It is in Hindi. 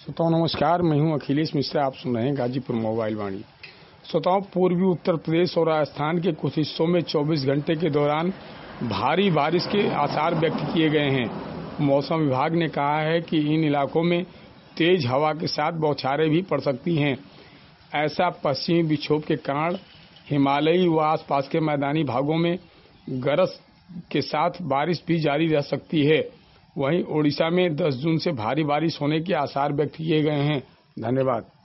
श्रोताओं नमस्कार, मैं हूं अखिलेश मिश्रा। आप सुन रहे हैं गाजीपुर मोबाइल वाणी। श्रोताओं, पूर्वी उत्तर प्रदेश और राजस्थान के कुछ हिस्सों में 24 घंटे के दौरान भारी बारिश के आसार व्यक्त किए गए हैं। मौसम विभाग ने कहा है कि इन इलाकों में तेज हवा के साथ बौछारें भी पड़ सकती हैं। ऐसा पश्चिमी विक्षोभ के कारण हिमालयी व आसपास के मैदानी भागों में गरज के साथ बारिश भी जारी रह सकती है। वहीं ओडिशा में 10 जून से भारी बारिश होने के आसार व्यक्त किए गए हैं। धन्यवाद।